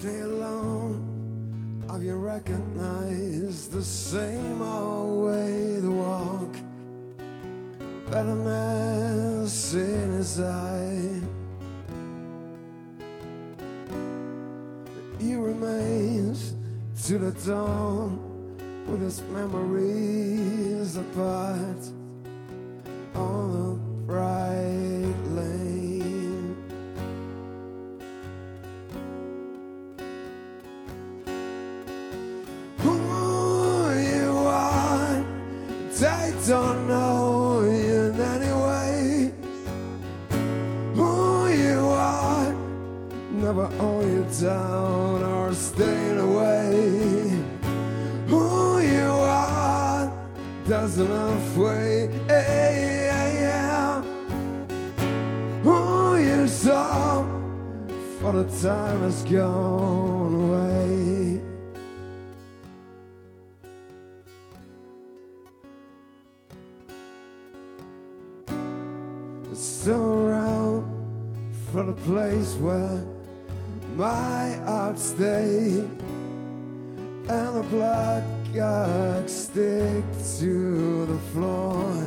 stay alone. Have you recognized the same old way to walk? Bitterness in his eye. He remains to the dawn with his memories apart on a bright lane. Who you are, they don't know you in any way. Who you are, never own you down or staying away. Who you are, there's enough way. Hey, hey, yeah. Who you saw, for the time has gone away. Still around for the place where my heart stayed, and the blood got stick to the floor.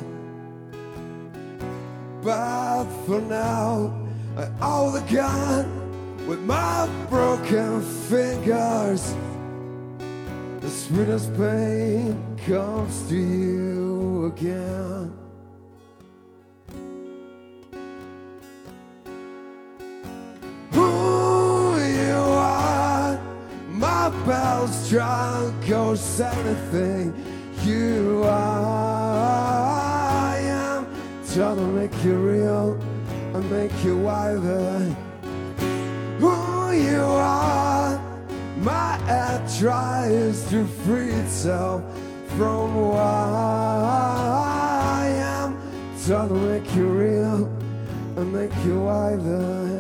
But for now, I hold the gun with my broken fingers. The sweetest pain comes to you again. Bells drunk or anything you are. I am trying to make you real and make you wider. Who you are, my head tries to free itself from who I am. Trying to make you real and make you wider.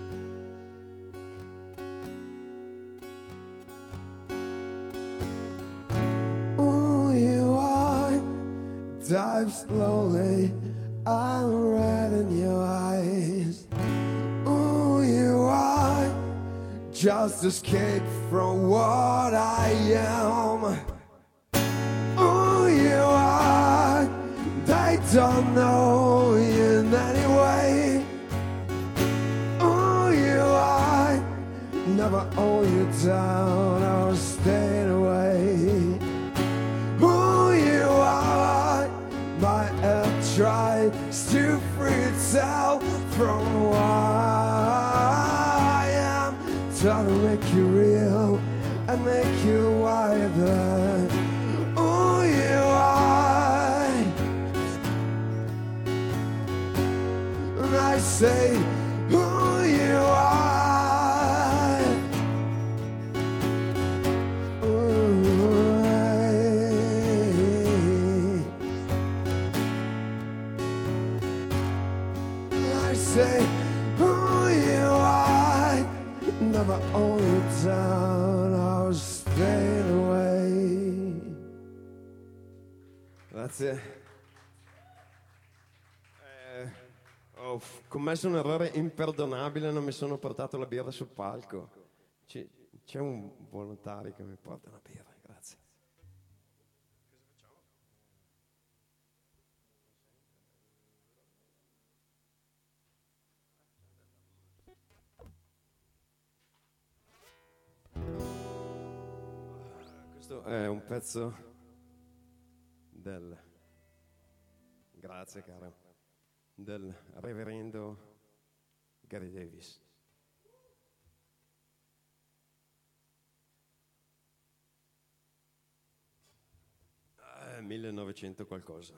Dive slowly, I'm red in your eyes. Who you are, just escape from what I am. Who you are, they don't know you in any way. Who you are, never own you down or stay away. Who you are, my head tries to free itself from who I am. Trying to make you real and make you wider. Who you are, and I say who you are. Say who you are, never own you down, I'll stay away. Grazie. Ho commesso un errore imperdonabile, non mi sono portato la birra sul palco. C'è un volontario che mi porta una birra, grazie. Questo è un pezzo del, grazie cara, del reverendo Gary Davis. 1900 qualcosa.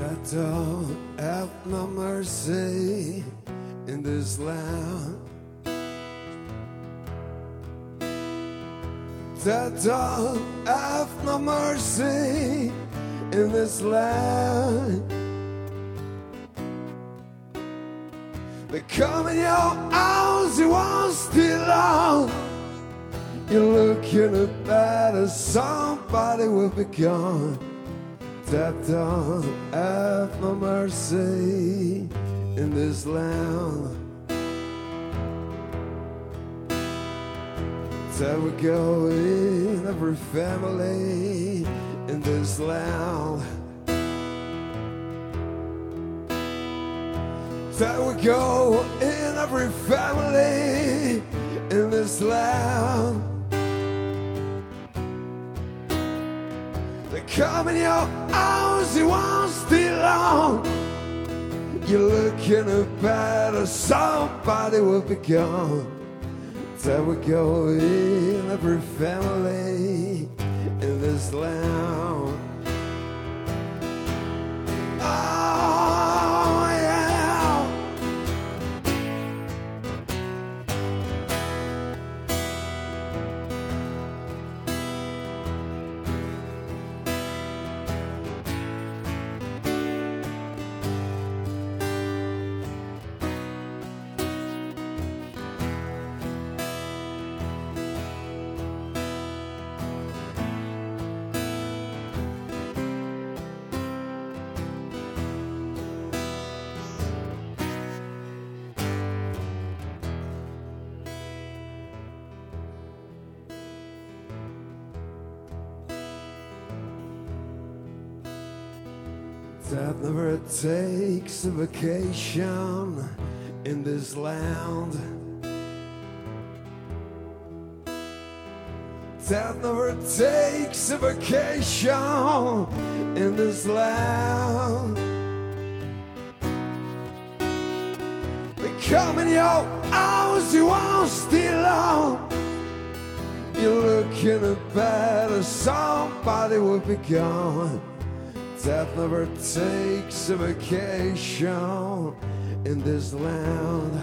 that don't have no mercy in this land, that don't have no mercy in this land. They come in your house, you won't steal out. You're looking at better, somebody will be gone. That don't have no mercy in this land. That we go in every family in this land. That we go in every family in this land. They come in your house, you won't steal long. You're looking at better, somebody will be gone. That we go in every family in this land. Oh yeah. That never takes a vacation in this land. That never takes a vacation in this land. They come in your house, you won't steal out. You're looking at better, somebody will be gone. That never takes a vacation in this land.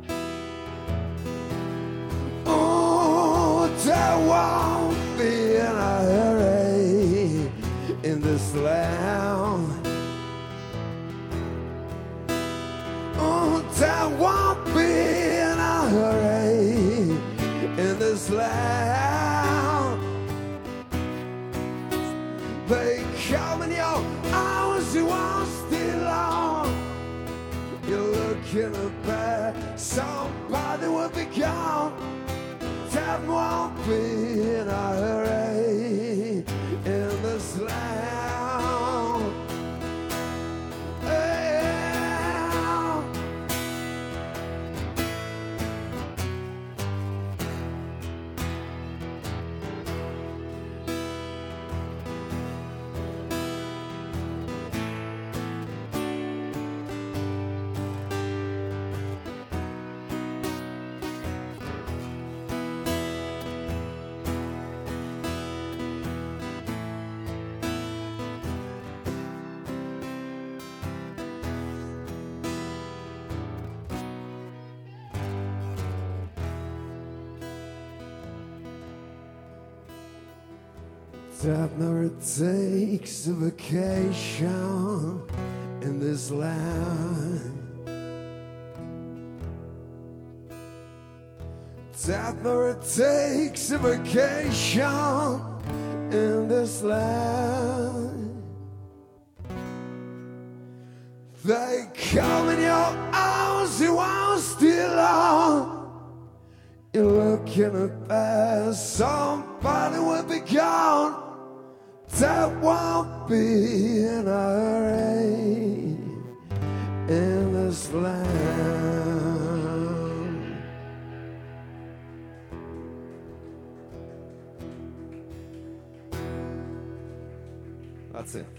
Oh, there won't be in a hurry in this land. Oh, there won't be in a hurry in this land. They come in your house, you won't steal long. You're looking at bad, somebody will be gone. That won't be in a hurry in this land. Yeah. That never takes a vacation in this land. That never takes a vacation in this land. They come in your house, you won't steal long. You're looking at bad, somebody will be gone. That won't be in a hurry in this land. That's it.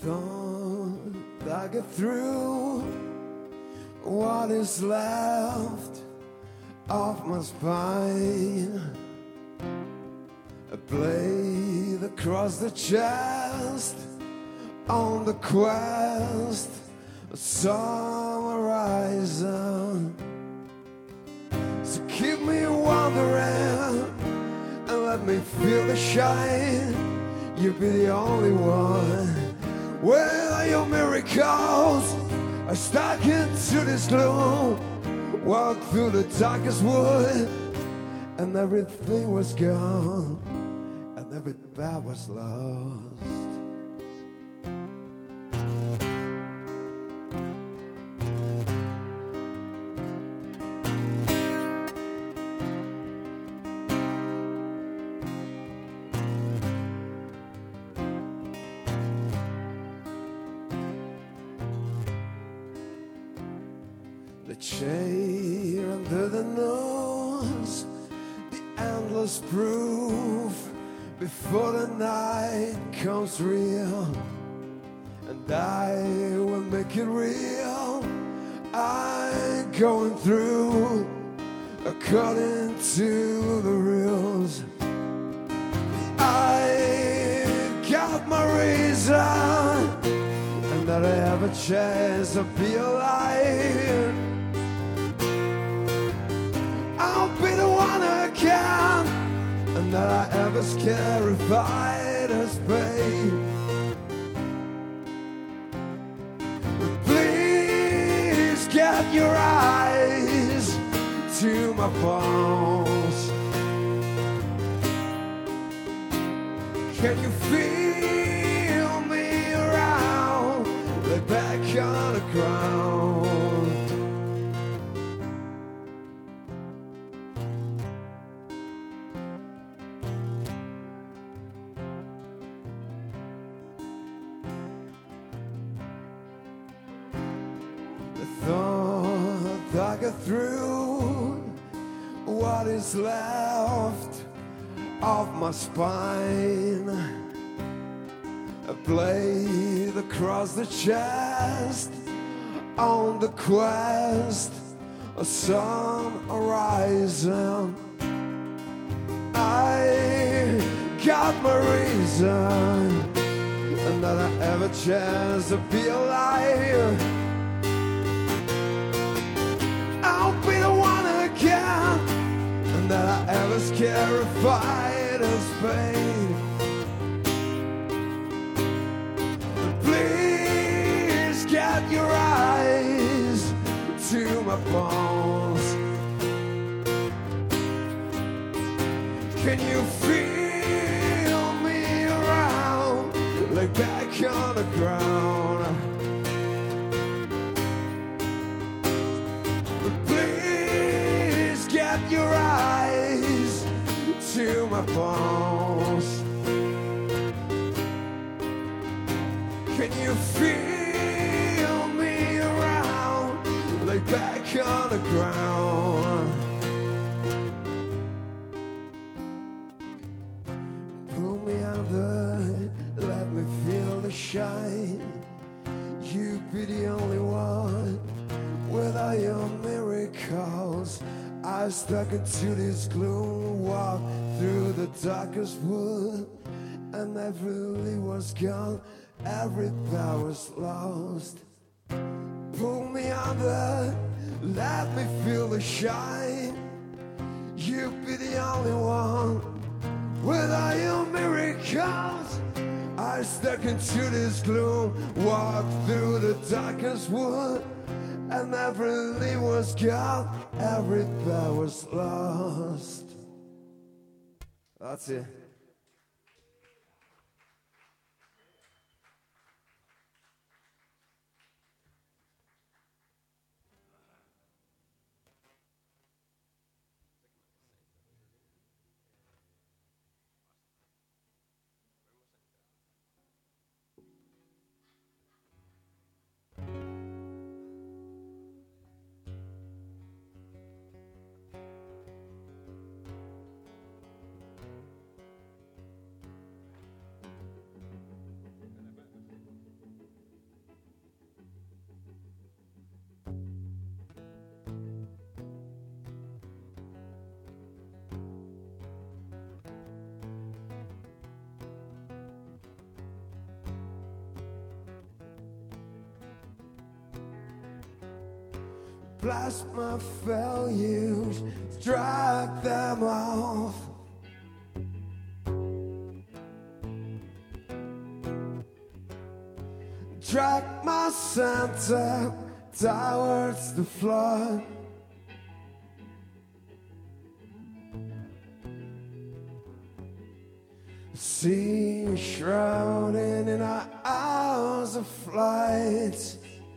thought I get through what is left of my spine. I blade across the chest on the quest of some horizon. So keep me wandering and let me feel the shine. You'll be the only one. Where are your miracles? I stuck into this gloom, walked through the darkest wood, and everything was gone, and everything was lost. The chair under the nose, the endless proof before the night comes real, and I will make it real. I'm going through according to the rules. I got my reason, and that I have a chance to be alive. I'll be the one again, and that I ever scarified as pain. Please get your eyes to my bones. Can you feel me around, lay back on the ground? Thought I got through what is left of my spine. A blade across the chest on the quest of some horizon. I got my reason, and that I have a chance to be alive. I'll be the one again, and that I ever scarified as pain. Please get your eyes to my bones. Can you feel me around, lay back on the ground? Get your eyes to my bones. Can you feel me around, lay back on the ground? Pull me under, let me feel the shine. You be the only one without your miracles. I stuck into this gloom, walked through the darkest wood, and every leaf was gone, every power was lost. Pull me under, let me feel the shine. You be the only one without your miracles. I stuck into this gloom, walked through the darkest wood, and every leaf was gone, every power was lost. That's it. plasma values, drag them off. Drag my center towards the flood. Sea shrouded in our hours of flight.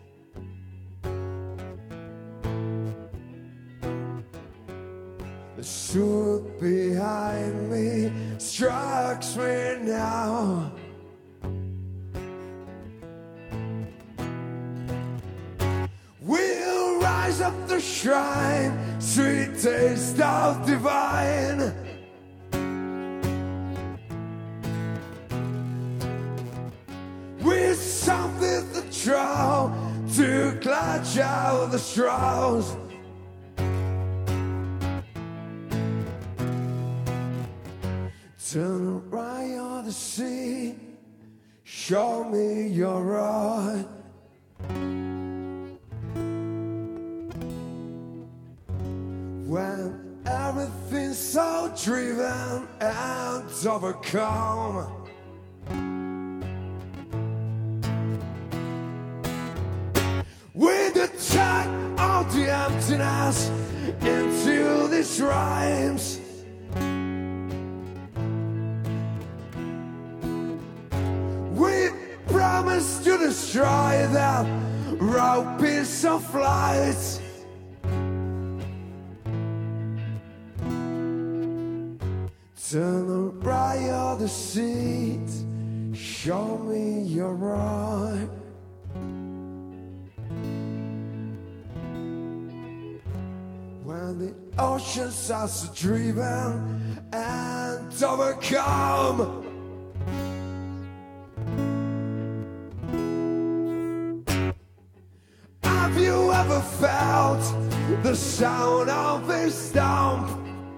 The truth behind me strikes me now. We'll rise up the shrine, sweet taste of divine. With something to draw to clutch out the straws. Turn right on the sea, show me your rod. When everything's so driven and overcome, with the tug of the emptiness into these rhymes. We promise to destroy that raw piece of light. Turn the right of the seat, show me your rod. When the oceans are so driven and overcome, have you ever felt the sound of a stomp?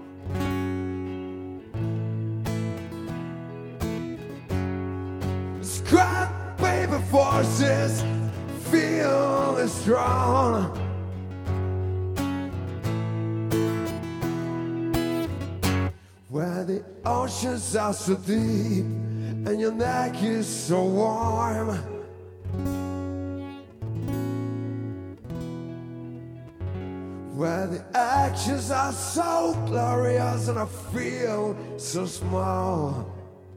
Scrap paper forces feel the strong. Where the oceans are so deep and your neck is so warm. Where the actions are so glorious and I feel so small.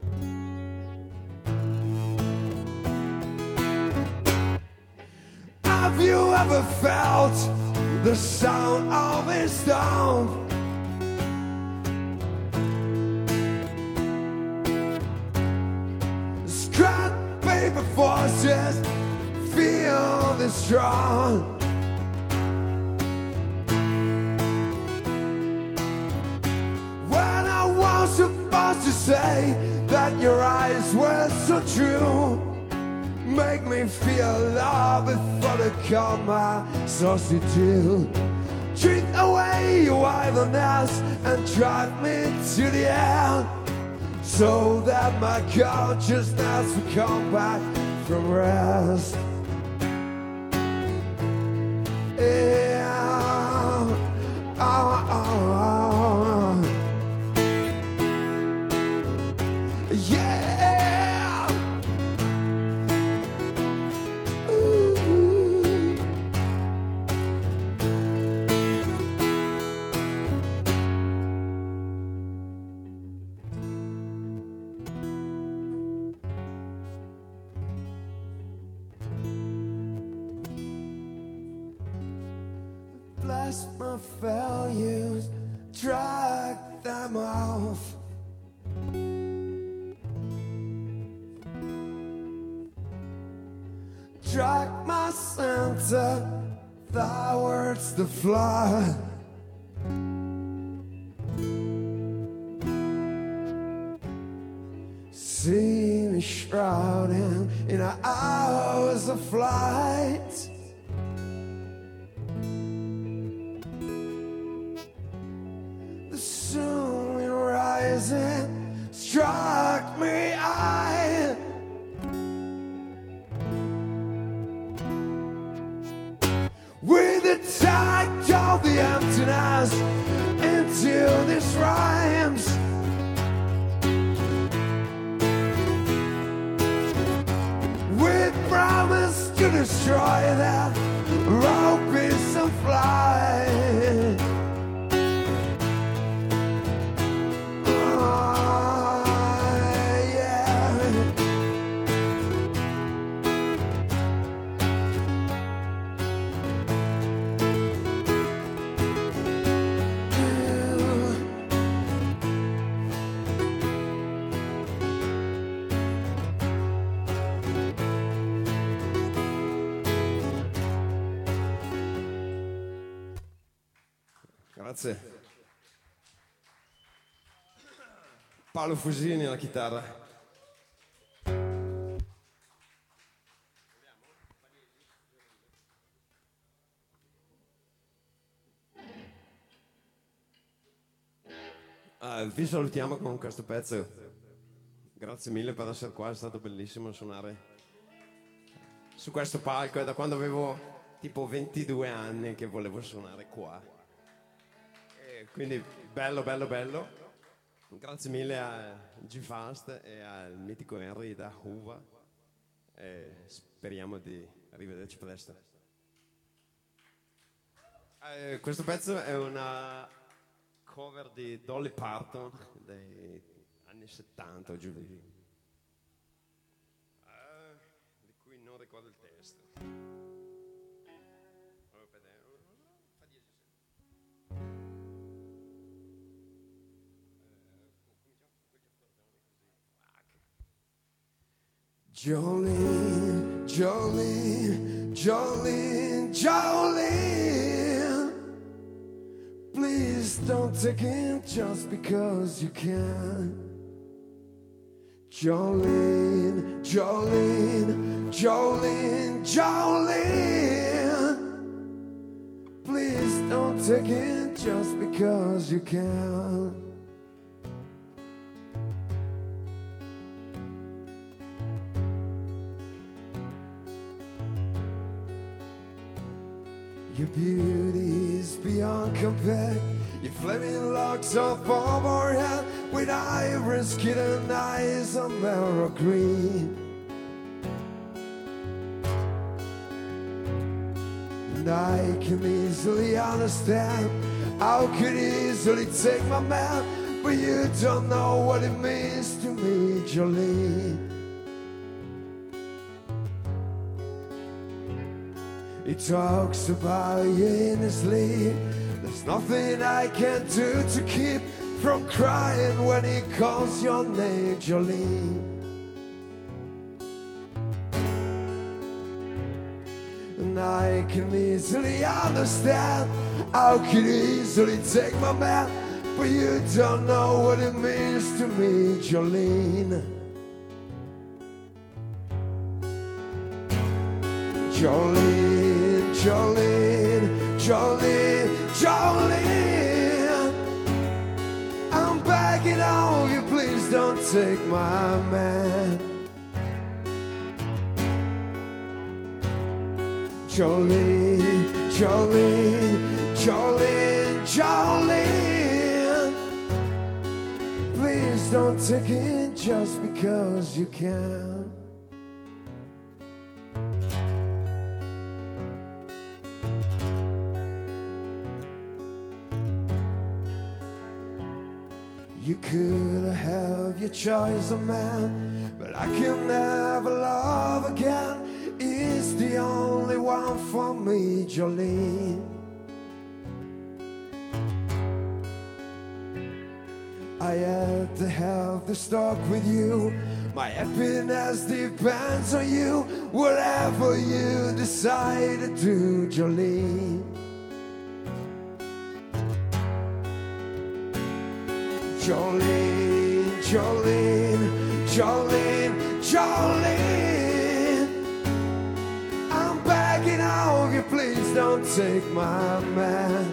Have you ever felt the sound of a storm? Scrap paper forces feel the strong. When I was supposed to say that your eyes were so true, make me feel love before the coma starts to do. Treat away your idleness and drive me to the end, so that my consciousness will come back from rest. Yeah. Oh, oh, oh. Yeah. Bless my values, drag them off. Drag my center towards the flood. See me shrouded in hours of flight. Soon rising struck me I. With the tide of the emptiness into these rhymes. We promise to destroy that raw piece of fly. Grazie. Paolo Fusini alla chitarra. Vi salutiamo con questo pezzo. Grazie mille per essere qua, è stato bellissimo suonare su questo palco. È da quando avevo tipo 22 anni che volevo suonare qua. Quindi bello, bello, bello. Grazie mille a G-Fast e al mitico Henry da Huva. Speriamo di rivederci presto. Questo pezzo è una cover di Dolly Parton dei anni 70 giù lì, di cui non ricordo il testo. Jolene, Jolene, Jolene, Jolene, please don't take it just because you can. Jolene, Jolene, Jolene, Jolene, please don't take it just because you can. Your beauty is beyond compare. Your flaming locks of overhead with iris, kitten eyes of marrow green. And I can easily understand how could easily take my man, but you don't know what it means to me, Jolene. He talks about you in his sleep. There's nothing I can do to keep from crying when he calls your name, Jolene. And I can easily understand how could you easily take my man, but you don't know what it means to me, Jolene. Jolene, Jolene, Jolene, Jolene, I'm begging of you, please don't take my man. Jolene, Jolene, Jolene, Jolene, please don't take it just because you can. You could have your choice of man, but I can never love again. It's the only one for me, Jolene. I had to have this talk with you. My happiness depends on you. Whatever you decide to do, Jolene. Jolene, Jolene, Jolene, Jolene, I'm begging of you, please don't take my man.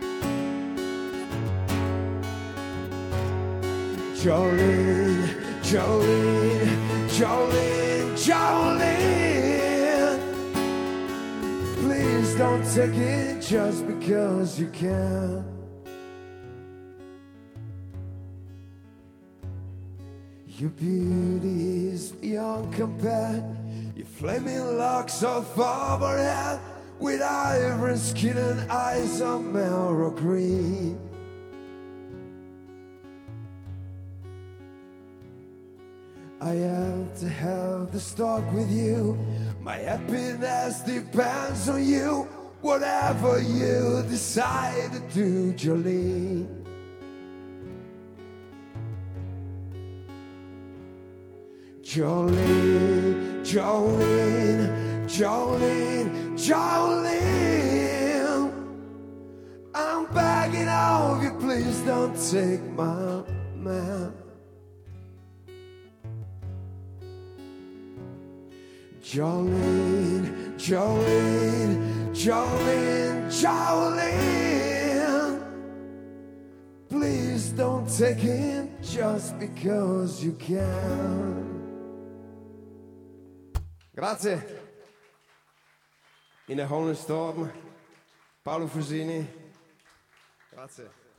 Jolene, Jolene, Jolene, Jolene, please don't take it just because you can. Your beauty is beyond compare. Your flaming locks of overhead, with ivory skin and eyes of marrow green. I have to have this talk with you. My happiness depends on you. Whatever you decide to do, Jolene. Jolene, Jolene, Jolene, Jolene, I'm begging of you, please don't take my man. Jolene, Jolene, Jolene, Jolene, please don't take him just because you can. Grazie. In a Holy Storm, Paolo Fusini. Grazie.